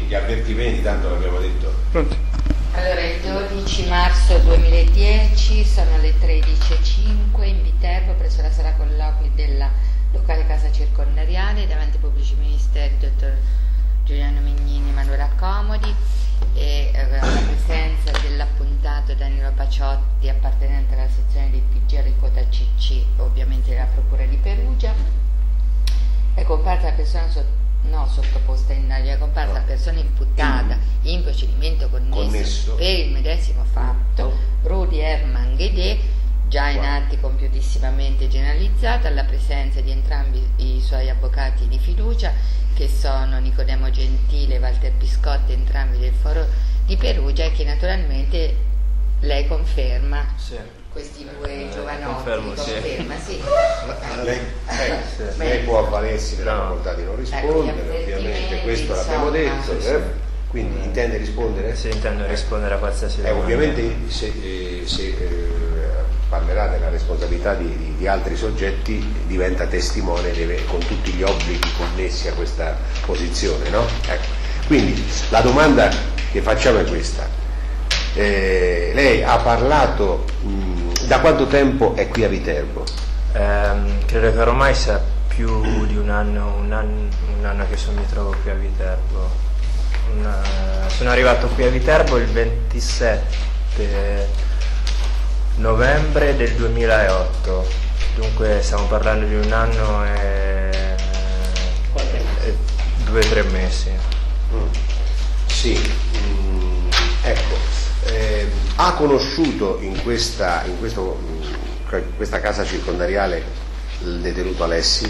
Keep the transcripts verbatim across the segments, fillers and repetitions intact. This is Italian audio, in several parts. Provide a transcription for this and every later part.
gli avvertimenti, tanto l'abbiamo detto. Pronto? Allora, il dodici marzo duemiladieci sono le tredici e cinque in Viterbo presso la sala colloqui della locale casa circondariale davanti ai pubblici ministeri dottor Giuliano Mignini e Manuela Comodi e eh, alla presenza dell'appuntato Danilo Paciotti appartenente alla sezione di P G R quota C C, ovviamente della Procura di Perugia. È comparsa la persona sotto no sottoposta in indagine, è comparsa la persona imputata in, in procedimento connesso, connesso per il medesimo fatto, oh. Rudy Herman Ghedè, già in atti compiutissimamente generalizzata, alla presenza di entrambi i suoi avvocati di fiducia, che sono Nicodemo Gentile e Walter Piscotti, entrambi del Foro di Perugia, e che naturalmente lei conferma. Sì. Questi due eh, giovanotti confermo, conferma, sì. sì. Lei, lei, sì. lei può avvalersi della no. facoltà di non rispondere, ecco, ovviamente questo l'abbiamo detto, eh? Quindi intende rispondere? Sì, intendo rispondere a qualsiasi eh, ovviamente se, eh, se eh, parlerà della responsabilità di, di, di altri soggetti diventa testimone, deve, con tutti gli obblighi connessi a questa posizione, no? Ecco. Quindi la domanda che facciamo è questa: eh, lei ha parlato mh, da quanto tempo è qui a Viterbo? Eh, credo che ormai sia più di un anno, un anno, un anno che sono, mi trovo qui a Viterbo. Una, sono arrivato qui a Viterbo il ventisette novembre del duemilaotto, dunque stiamo parlando di un anno e, e due o tre mesi. Mm. Sì, mm, ecco. Eh, ha conosciuto in questa, in questo, in questa casa circondariale il detenuto Alessi?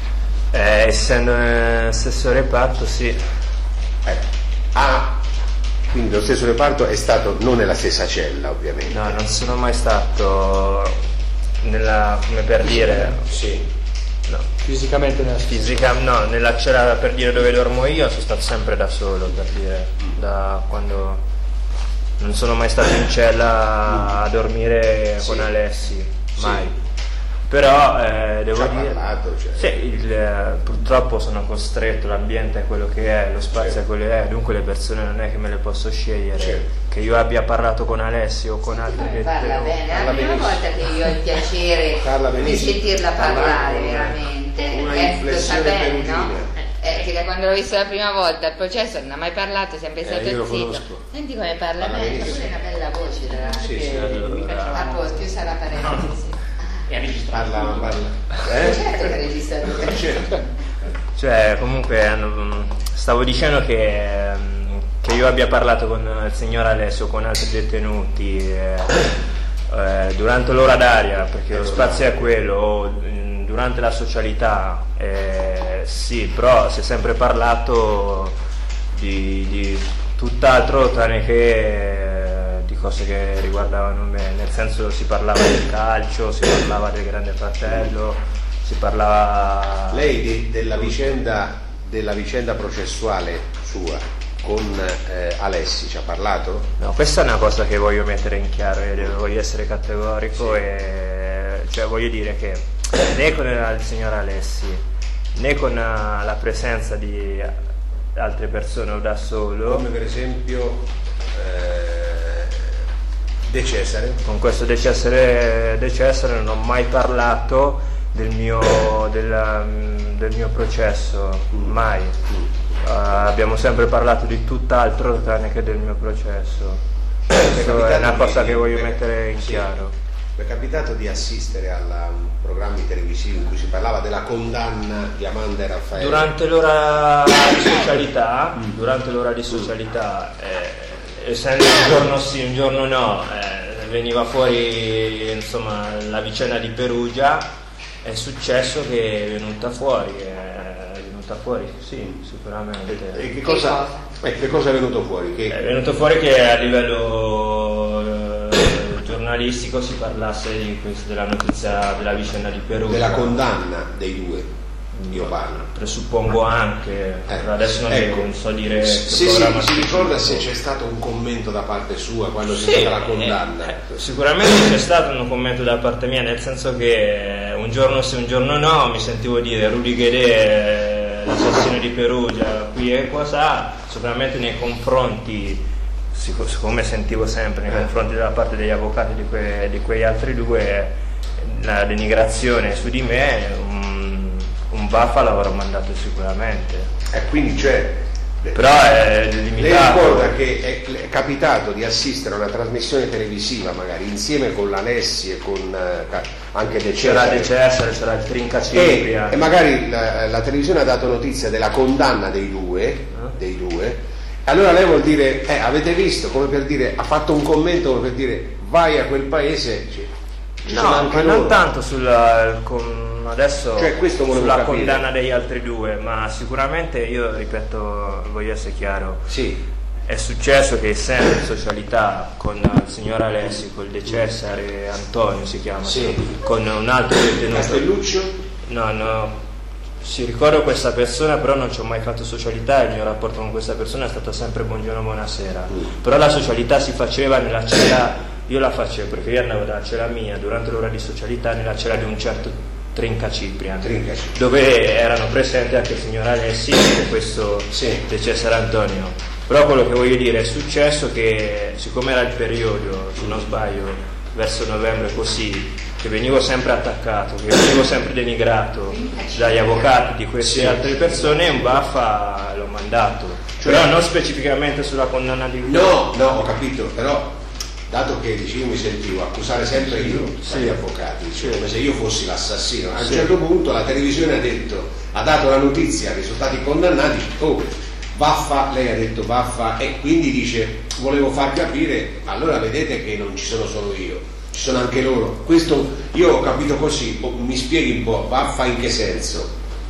Eh, essendo nello stesso reparto, sì. Eh, ah, quindi lo stesso reparto è stato non nella stessa cella, ovviamente. No, non sono mai stato nella, come per dire, sì. No. Fisicamente nella Fisica, no, nella cella per dire dove dormo io sono stato sempre da solo, per dire, da quando. Non sono mai stato in cella a dormire sì. con Alessi, mai. Sì. Però eh, devo dire, parlato, cioè. sì, il, eh, purtroppo sono costretto, l'ambiente è quello che è, lo spazio certo. è quello che è, dunque le persone non è che me le posso scegliere. Certo. Che io abbia parlato con Alessi o con altri che parla bene, è la prima volta che io ho il piacere di sentirla parlare veramente. Una riflessione bene, no? Eh, che da quando l'ho visto la prima volta al processo non ha mai parlato, sempre eh, stato io zitto. Senti come parla bene, c'ha pure una bella voce, tra l'altro. Sì, sì, allora. A posto, chiusa la parentesi. E ha registrato. Parla, parla. Eh? Certo che ha registrato. Certo. Cioè, comunque, hanno, stavo dicendo che, che io abbia parlato con il signor Alessio, con altri detenuti, eh, eh, durante l'ora d'aria, perché lo spazio è quello, durante la socialità, eh, sì, però si è sempre parlato di, di tutt'altro tranne che eh, di cose che riguardavano me, nel senso si parlava del calcio, si parlava del Grande Fratello, si parlava. Lei de, della vicenda della vicenda processuale sua con eh, Alessi ci ha parlato? No, questa è una cosa che voglio mettere in chiaro e voglio essere categorico, sì. E cioè voglio dire che né con il signor Alessi né con la presenza di altre persone o da solo, come per esempio eh, De Cesare. Con questo De Cesare, De Cesare non ho mai parlato del mio, del, del mio processo, mm. mai. Mm. Uh, abbiamo sempre parlato di tutt'altro tranne che del mio processo. Questo è una cosa che voglio mettere in chiaro. Mi è capitato di assistere a um, programmi televisivi in cui si parlava della condanna di Amanda e Raffaele. Durante l'ora di socialità, mm. durante l'ora di socialità, eh, essendo un giorno sì, un giorno no, eh, veniva fuori insomma la vicenda di Perugia, è successo che è venuta fuori, è venuta fuori, sì, sicuramente. E che cosa, eh, che cosa è venuto fuori? Che... È venuto fuori che a livello eh, giornalistico si parlasse di questo, della notizia della vicenda di Perugia. Della condanna dei due, io parlo. Presuppongo anche, eh, adesso non, ecco, non so dire. Se si, si ricorda se c'è stato un commento da parte sua quando sì, c'è stata la condanna? Eh, eh, sicuramente c'è stato un commento da parte mia, nel senso che un giorno sì, un giorno no, mi sentivo dire Rudy Ghedè la sezione di Perugia qui e qua, sicuramente nei confronti, siccome sentivo sempre nei confronti della parte degli avvocati di, que, di quegli altri due, la denigrazione su di me, un, un baffa l'avrò mandato sicuramente. E eh, quindi cioè però è limitato. Lei ricorda che è, è capitato di assistere a una trasmissione televisiva magari insieme con l'Alessi e con uh, anche De Cesare, c'era De Cesare, c'era il Trincacipria e, e magari la, la televisione ha dato notizia della condanna dei due, eh? dei due. Allora lei vuol dire, eh, avete visto, come per dire, ha fatto un commento come per dire vai a quel paese, cioè, ci sono no, anche ma loro. non tanto sulla, con, adesso cioè, questo sulla capire. condanna degli altri due, ma sicuramente io ripeto, voglio essere chiaro, sì. È successo che essendo in socialità con il signor Alessi, con il De Cesare Antonio si chiama, sì. con un altro detenuto. Castelluccio? No, no, si ricordo questa persona, però non ci ho mai fatto socialità, il mio rapporto con questa persona è stato sempre buongiorno, buonasera. Mm. Però la socialità si faceva nella cella, io la facevo perché io andavo dalla cella mia durante l'ora di socialità nella cella di un certo Trincacipria, Trincacipria. dove erano presenti anche il signor Alessi e questo sì. De Cesare Antonio. Però quello che voglio dire è successo che, siccome era il periodo, se non sbaglio, verso novembre così, che venivo sempre attaccato, che venivo sempre denigrato dagli avvocati di queste sì, altre persone, un baffa l'ho mandato, cioè, però non specificamente sulla condanna di... No, no, ho capito, però dato che dicevo, mi sentivo accusare sempre io sì. dagli avvocati, cioè, sì. come se io fossi l'assassino, a un sì. certo punto la televisione ha detto, ha dato la notizia che sono stati condannati, oh, Baffa, lei ha detto Baffa, e quindi dice volevo far capire, allora vedete che non ci sono solo io, ci sono anche loro. Questo io ho capito così, mi spieghi un po', Baffa in che senso?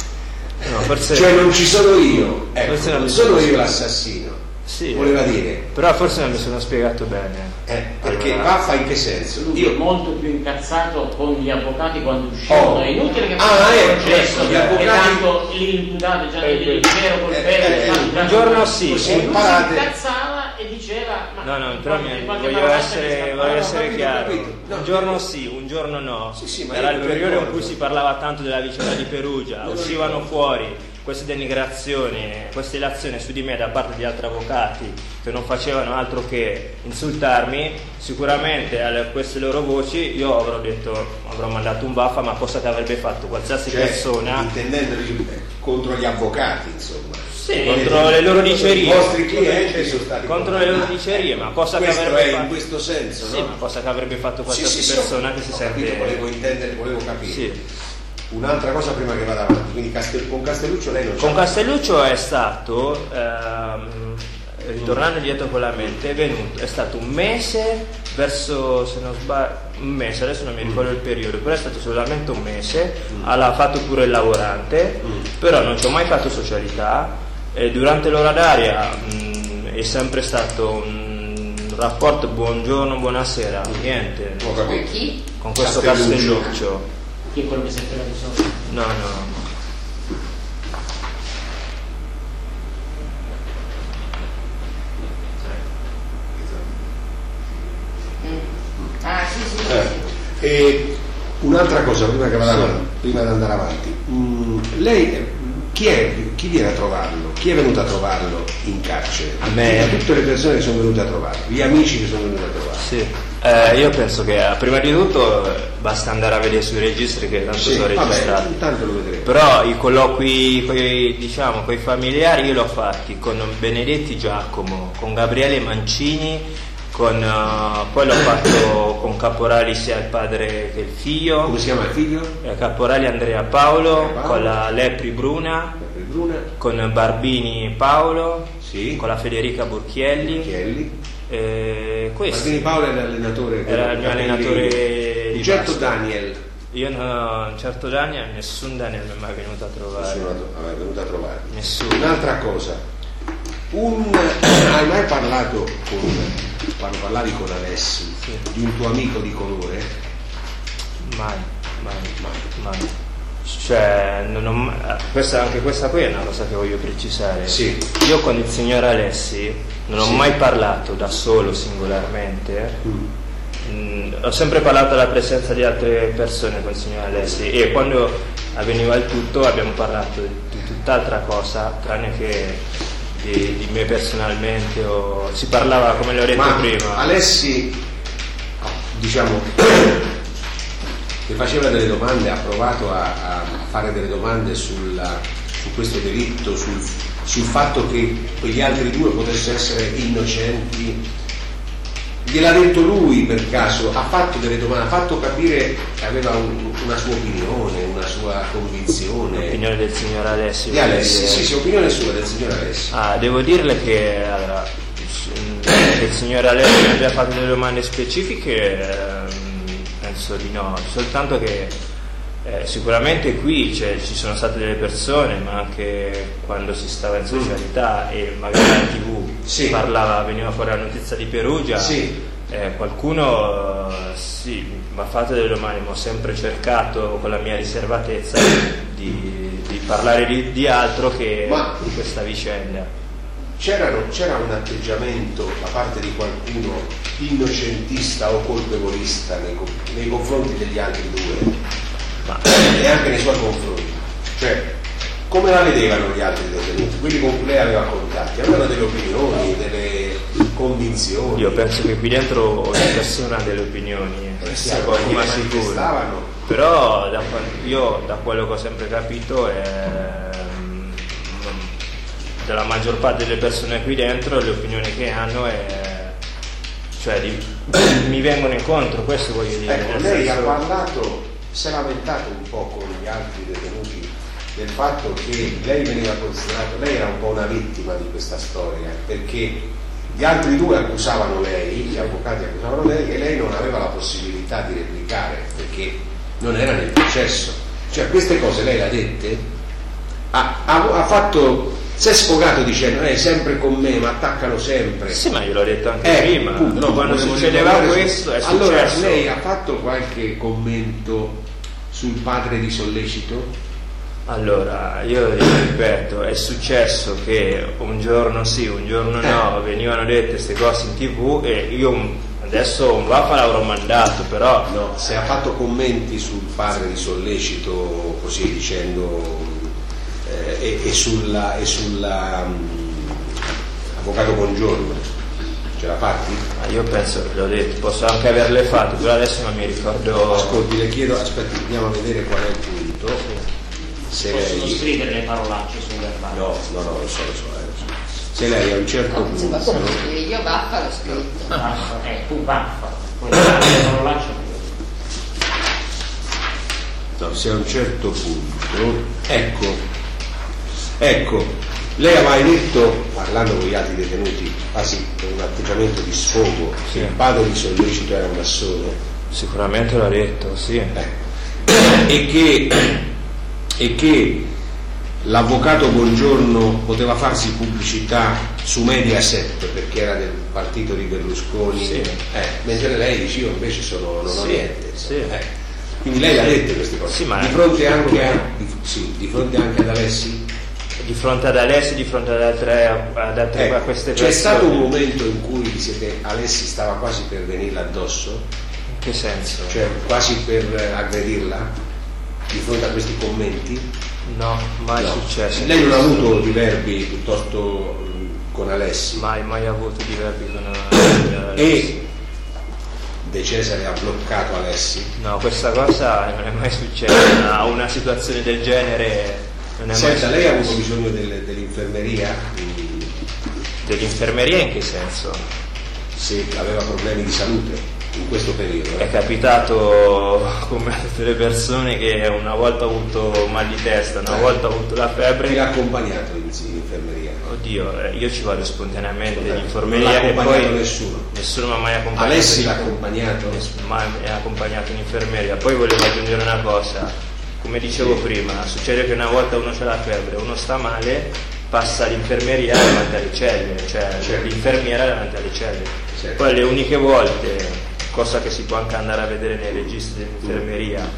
No, forse... Cioè non ci sono io, ecco, forse non, non sono io l'assassino, sì, voleva dire. Però forse non mi sono spiegato bene. Eh, perché allora... Baffa in che senso? Lui è molto più incazzato con gli avvocati quando uscivano, oh. è inutile che ah, faccia il il processo, gli avvocati... e tanto l'imputato già eh, il vero colpevole, eh, eh, un giorno sì, e sì. lui si incazzava e diceva ma no no però mi, voglio essere, voglio essere no, chiaro capito, no, un giorno sì, un giorno no, sì, sì, ma era il periodo in cui si parlava tanto della vicenda di Perugia, uscivano fuori queste denigrazioni, queste ilazioni su di me da parte di altri avvocati che non facevano altro che insultarmi. Sicuramente a queste loro voci io avrò detto, avrò mandato un baffa, ma cosa che avrebbe fatto qualsiasi cioè, persona, intendendo contro gli avvocati, insomma. Sì, contro le loro dicerie. I vostri clienti sono stati contro le loro dicerie, ma cosa questo che avrebbe è fatto in questo senso, sì, no? ma cosa che avrebbe fatto qualsiasi sì, sì, persona sì, che si ho sente capito, volevo intendere, volevo capire. Sì. Un'altra cosa prima che vada avanti, quindi Castel, con Castelluccio lei non c'è. Con Castelluccio è stato ehm, ritornando dietro con la mente, è venuto, è stato un mese verso, se non sbaglio, un mese, adesso non mi ricordo il periodo, però è stato solamente un mese, mm. ha fatto pure il lavorante, mm. però non ci ho mai fatto socialità, e durante l'ora d'aria mh, è sempre stato un rapporto buongiorno, buonasera, niente. Ho capito. Con chi? Con questo Castelluccio. Castelluccio. Chi è quello che si è fregato sopra? No, no. Ah, sì, sì, sì. Eh, e un'altra cosa prima che vada avanti, prima di andare avanti, mm, lei chi è chi viene a trovarlo? Chi è venuto a trovarlo in carcere? A me. Tutte le persone che sono venute a trovarlo, gli amici che sono venuti a trovarlo. Sì. Eh, io penso che prima di tutto basta andare a vedere sui registri che tanto sì, sono registrati. Vabbè, tanto lo vedremo. Però i colloqui coi, diciamo, coi familiari io l'ho fatti con Benedetti Giacomo, con Gabriele Mancini, con, uh, poi l'ho fatto con Caporali sia il padre che il figlio. Come si chiama il figlio? Eh, Caporali Andrea Paolo, Andrea Paolo, con la Lepri Bruna, Lepri Bruna, con Barbini Paolo, sì, con la Federica Burchielli. Burchielli. Eh, Barbini Paolo era l'allenatore, era il mio allenatore di di certo basket. Daniel. Io no, un certo Daniel, nessun Daniel mi è mai venuto a trovare. Nessuno è venuto a trovare. Nessuno. Un'altra cosa, un, hai mai parlato con, quando parlavi con Alessi, sì, di un tuo amico di colore? Mai, mai, mai, mai. Cioè, non ho, questa, anche questa qui è una cosa che voglio precisare. Sì. Io con il signor Alessi non ho sì. mai parlato da solo, singolarmente. Mm. Mm, ho sempre parlato alla presenza di altre persone con il signor Alessi, e quando avveniva il tutto, abbiamo parlato di tutt'altra cosa, tranne che di, di me personalmente, o si parlava, come l'ho detto Ma prima. Alessi, diciamo, che faceva delle domande, ha provato a, a fare delle domande sulla, su questo delitto, sul, sul fatto che quegli altri due potessero essere innocenti. Gliel'ha detto lui per caso, ha fatto delle domande, ha fatto capire che aveva un, una sua opinione, una sua convinzione. L'opinione del signor Alessi. Di Alessi, sì, sì, opinione sua del signor Alessi. Ah, devo dirle che allora, che il signor Alessi mi abbia fatto delle domande specifiche, ehm, penso di no, soltanto che eh, sicuramente qui cioè, ci sono state delle persone, ma anche quando si stava in socialità e magari in tv sì. parlava, veniva fuori la notizia di Perugia, sì. eh, qualcuno eh, sì, mi ha fatto delle domande, ma ho sempre cercato con la mia riservatezza di, di parlare di, di altro che ma di questa vicenda. C'erano, c'era un atteggiamento da parte di qualcuno innocentista o colpevolista nei, nei confronti degli altri due? Ma e anche nei suoi confronti, cioè come la vedevano gli altri detenuti, quelli con cui lei aveva contatti? Avevano delle opinioni, delle convinzioni? Io penso che qui dentro ogni persona ha delle opinioni, eh, sia poco ma sicuro. Però da, io da quello che ho sempre capito è, della maggior parte delle persone qui dentro le opinioni che hanno è, cioè di, mi vengono incontro, questo voglio dire. Ecco, lei ha parlato, si è lamentato un po' con gli altri detenuti del fatto che lei veniva considerato, lei era un po' una vittima di questa storia, perché gli altri due accusavano lei, gli avvocati accusavano lei e lei non aveva la possibilità di replicare perché non era nel processo. Cioè queste cose lei le ha dette, ha, ha, ha fatto, si è sfogato dicendo è sempre con me, ma attaccano sempre. Sì, ma io l'ho detto anche eh, prima, punto, no, quando succedeva questo è successo. Allora lei ha fatto qualche commento sul padre di Sollecito? Allora, io ripeto, è successo che un giorno sì, un giorno no, eh. venivano dette queste cose in tv e io adesso un vaffa l'avrò mandato, però... No, se ha fatto commenti sul padre di Sollecito, così dicendo, eh, e, e sulla... E sulla um, avvocato Bongiorno, ce l'ha fatti? Ah, io penso che l'ho detto, posso anche averle fatte, però adesso non mi ricordo... Ascolti, le chiedo, aspetti, andiamo a vedere qual è il punto. Se possono lei... scrivere le parolacce sul verbale? No, no, no, lo so, lo so, eh, lo so. Se lei a un certo no, punto... Se posso scrivere io vaffa l'ho scritto. Vaffa, eh, tu vaffa. Poi le parolacce... No, se a un certo punto... Ecco, ecco, lei aveva detto, parlando con gli altri detenuti, quasi con un atteggiamento di sfogo, sì. che il padre di Sollecito era un massone. Sicuramente l'ha detto, sì. Eh. E che... e che l'avvocato Bongiorno poteva farsi pubblicità su Mediaset perché era del partito di Berlusconi, sì. eh, mentre lei dice io invece sono, non ho sì, niente, sì. Eh. Quindi lei ha detto queste cose, sì, ma di, fronte anche a, di, sì, di fronte anche ad Alessi? Di fronte ad Alessi, di fronte ad altre, ad altre Ecco, a queste c'è persone. stato un momento in cui siete, Alessi stava quasi per venirla addosso? In che senso? Cioè quasi per aggredirla? Di fronte a questi commenti? No, mai No. successo. Lei non ha avuto diverbi piuttosto con Alessi? Mai, mai avuto diverbi con Alessi. E De Cesare ha bloccato Alessi? No, questa cosa non è mai successa. A una situazione del genere non è Senta, mai lei ha successo. avuto bisogno del, dell'infermeria? Dell'infermeria in che senso? Se aveva problemi di salute in questo periodo? È capitato come a tutte le persone che una volta ho avuto mal di testa, una eh. volta ho avuto la febbre. Chi l'ha accompagnato in, in infermeria? Oddio, eh, io ci vado spontaneamente in Non infermeria l'ha e accompagnato poi nessuno? nessuno mi ha mai accompagnato. Alessi l'ha accompagnato? Nessuno mai mi ha accompagnato in infermeria. Poi volevo aggiungere una cosa, come dicevo sì. prima, succede che una volta uno c'ha la febbre, uno sta male, passa all'infermeria davanti alle celle, cioè certo. l'infermiera davanti alle celle. Certo. Poi le uniche volte, cosa che si può anche andare a vedere nei registri dell'infermeria,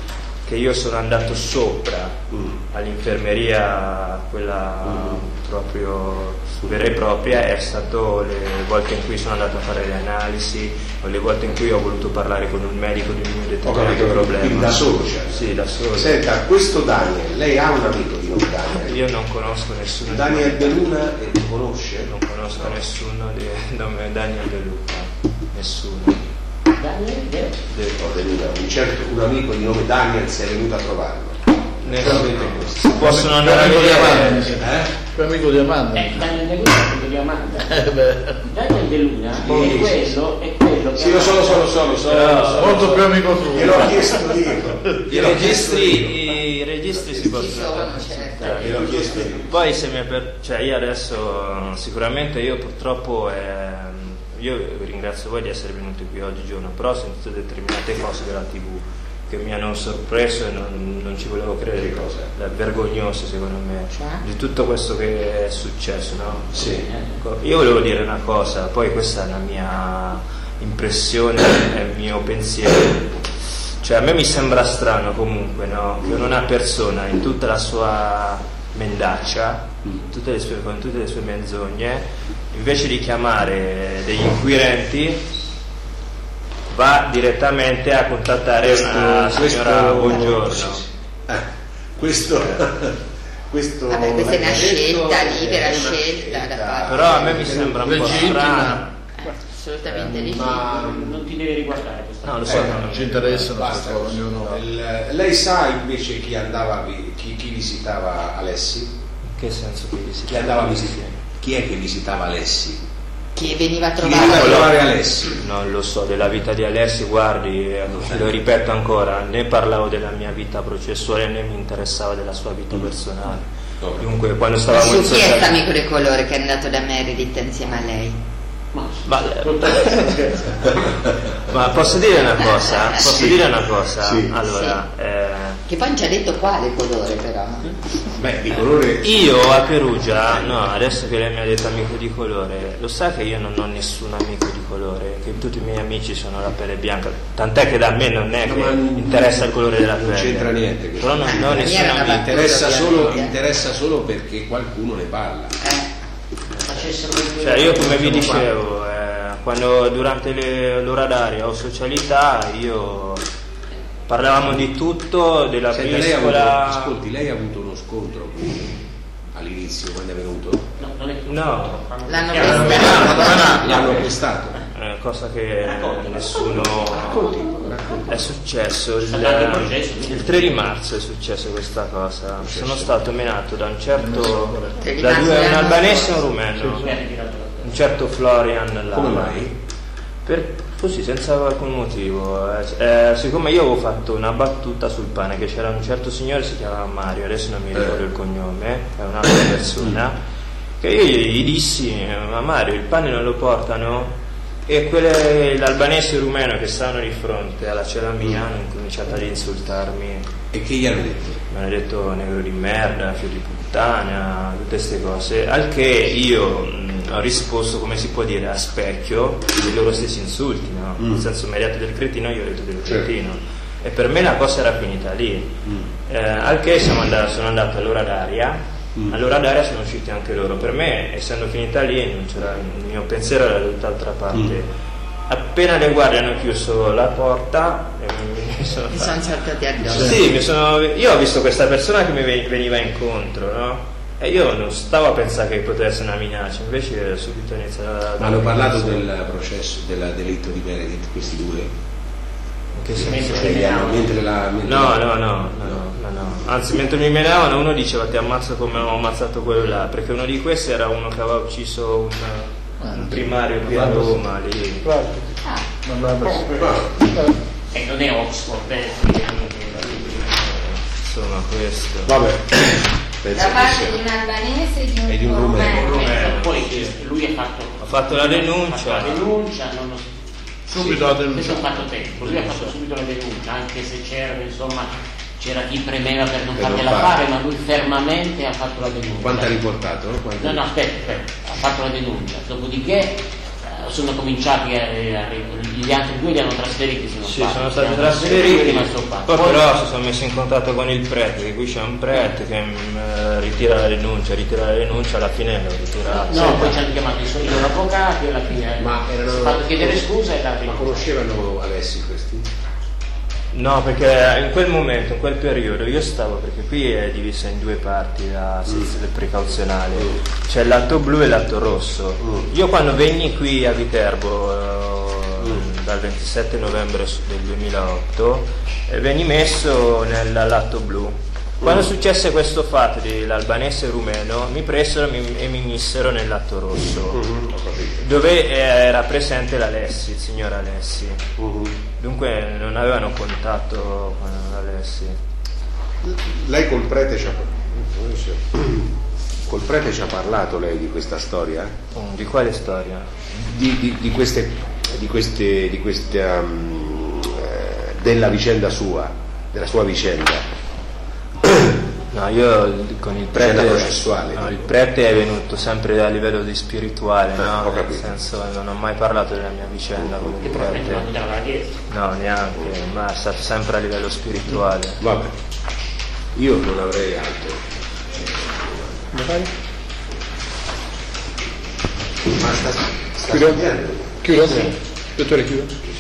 che io sono andato sopra Mm. all'infermeria, quella Mm. proprio vera e propria, è stato le volte in cui sono andato a fare le analisi o le volte in cui ho voluto parlare con un medico di un mio Ho determinato capito, problema. quindi da solo, cioè. Sì, da solo. Senta, questo Daniel, lei ha un amico di nome Daniel? Io non conosco nessuno di Daniel De Luna e lo conosce? non conosco nessuno di nome Daniel De Luca, nessuno. Daniel De- De- O De Luna, un certo un amico di nome Daniel si è venuto a trovarlo. ne- Solamente questo. possono andare a amico di Amanda, vedere. mi sembra. Eh? Più amico di Amanda. Eh, Daniel De Luna è quello di Amanda. Eh, beh, Daniel De Luna Sì, è quello, è quello che Sì, lo so, lo so, lo so, lo so. Però- lo so, lo molto so. più amico suo. Gliel'ho chiesto io. I Gliel'ho chiesto io. registri, i registri si Ci possono sono, consultare. certo. Gliel'ho chiesto io. Poi se mi è per... cioè io adesso sicuramente io purtroppo ehm, io ringrazio voi di essere venuti qui oggi giorno, però ho sentito determinate cose della tivù che mi hanno sorpreso e non, non ci volevo credere. Che cose? È vergognoso secondo me Cioè? di tutto questo che è successo, no? Sì. Ecco, io volevo dire una cosa, poi questa è la mia impressione, è il mio pensiero. Cioè a me mi sembra strano comunque, no? Che una persona in tutta la sua mendaccia, tutte le sue, con tutte le sue menzogne, invece di chiamare degli inquirenti va direttamente a contattare una signora Buongiorno. sì, sì. Eh, questo, questo Vabbè, questa è una l'hai detto, scelta, è libera una scelta da parte. Però a me mi sembra un po' Legittima. strano. Eh, assolutamente legittimo. ma non ti deve riguardare questa No, lo cosa. so, Eh, no, non ci interessano basta queste cose, così. ognuno- Il- lei sa invece chi andava vi- chi, chi visitava Alessi? Che senso che si Chi andava a visitare? Chi è che visitava Alessi? Chi veniva a Chi veniva a trovare trovare Alessi? Non lo so, della vita di Alessi, guardi, eh, lo ripeto ancora, né parlavo della mia vita processuale né mi interessava della sua vita personale. Ok. Dunque, quando stavamo su in chi è socialità... amico di colore che è andato da Meredith insieme a lei? Ma, Ma, ma posso dire una cosa? Posso Sì. dire una cosa? Sì. Allora, eh, Che poi non ci ha detto quale colore però. Beh, di colore io a Perugia, no, adesso che lei mi ha detto amico di colore, lo sa che io non ho nessun amico di colore, che tutti i miei amici sono la pelle bianca, tant'è che da me non è No, che ma interessa il colore della non pelle. c'entra niente questo. Però non, non ho La nessun mia era una amico. battuta. interessa solo, ovviamente. interessa solo perché qualcuno ne parla. Eh, facessero le Cioè io come vi Sono qua. dicevo, eh, quando durante le, l'ora d'aria o socialità io parlavamo di tutto, della Senta, lei ha avuto, briscola. ascolti, lei ha avuto uno scontro qui all'inizio quando è venuto? No, non è No. L'hanno Chiaro. pestato. L'hanno pestato? Eh, cosa che Racconti. nessuno Racconti, racconti. è successo il, Andate in processo, quindi. il tre di marzo è successa questa cosa. Sono stato menato da un certo Tre di da marzo due, un dell'anno albanese e un scorso. rumeno, Mi hanno tirato la un certo Florian là. Come mai? Per, così senza alcun motivo, eh, eh, siccome io avevo fatto una battuta sul pane, che c'era un certo signore, si chiamava Mario, adesso non mi ricordo il cognome, è un'altra persona, che io gli, gli dissi, ma Mario il pane non lo portano? E quelle, l'albanese e il rumeno che stavano di fronte alla cella mia hanno cominciato ad insultarmi, E che gli hanno detto? mi hanno detto negro di merda, figlio di puttana, tutte queste cose, al che io mh, ho risposto, come si può dire, a specchio dei loro stessi insulti, no? Mm. Nel senso, mi hai detto del cretino, io ho detto del Certo. cretino, e per me la cosa era finita lì. Mm. Eh, al che siamo andati, sono andato all'ora d'aria, Mm. all'ora d'aria sono usciti anche loro. Per me, essendo finita lì, non c'era, il mio pensiero era da tutt'altra parte. Mm. Appena le guardie hanno chiuso la porta, eh, mi sono Mi fatto- sono saltati addosso. sì, mi sono, io ho visto questa persona che mi ve- veniva incontro, no? E io non stavo a pensare che potesse essere una minaccia, invece subito è iniziato a... Hanno parlato del processo, del delitto di Meredith, questi due? In che senso? Cioè, gli hanno- mentre la, mentre No, la- no, no, no, no, no, no. Anzi, mentre mi menavano uno diceva ti ammazzo come ho ammazzato quello là, perché uno di questi era uno che aveva ucciso un, un primario qui a Roma, lì. Ah, Non l'hanno- Ah, E non è Oxford, eh. Insomma, questo. vabbè, penso da che parte sia. di un albanese e di un, E di un rumeno. rumeno. Poi lui ha fatto, Ha fatto la denuncia. ha fatto la denuncia, non ho- Subito la questo denuncia. ha fatto tempo, lui ha fatto subito la denuncia, anche se c'era, insomma, c'era chi premeva per non Per non fargliela farla. fare, ma lui fermamente ha fatto la denuncia. Quanto ha riportato? No? Quanto- No, no, aspetta, aspetta, ha fatto la denuncia, dopodiché eh, sono cominciati, eh, gli altri due li hanno trasferiti, se non Sì, sbaglio. sono stati Erano trasferiti, rimasto qua. poi Poi- però si sono messi in contatto con il prete, che qui c'è un prete che mm, ritira la rinuncia, ritira la rinuncia, alla fine l'ho ritirata. No, poi ci hanno chiamato i suoi loro avvocati e alla fine Ma erano- si è fatto chiedere scusa e l'ha Ma conoscevano Alessi questi? No, perché in quel momento, in quel periodo, io stavo, perché qui è divisa in due parti la sezione precauzionale, c'è l'atto blu e l'atto rosso. Mm. Io quando venni qui a Viterbo eh, dal ventisette novembre del duemilaotto eh, venni messo nell'atto blu. Quando successe questo fatto dell'albanese rumeno mi presero mi- e mi missero nell'atto rosso, Mhm, ho capito. dove era presente l'Alessi, il signor Alessi. Mhm. Dunque non avevano contatto con Alessi. Lei col prete ci ha col prete ci ha parlato lei di questa storia? Mm, Di quale storia? Di, di, di queste di queste di questa um, eh, della vicenda sua, della sua vicenda. No, io con il prete, Vicenda processuale. no, il prete è venuto sempre a livello di spirituale, Eh, no? ho Nel capito. senso non ho mai parlato della mia vicenda con che il probabilmente non prete. andava alla chiesa. No, neanche, ma è stato sempre a livello spirituale. Vabbè, io non avrei altro. Ma sta, sta Chiudo? studiando? Chiudo? Dottore, chiudo?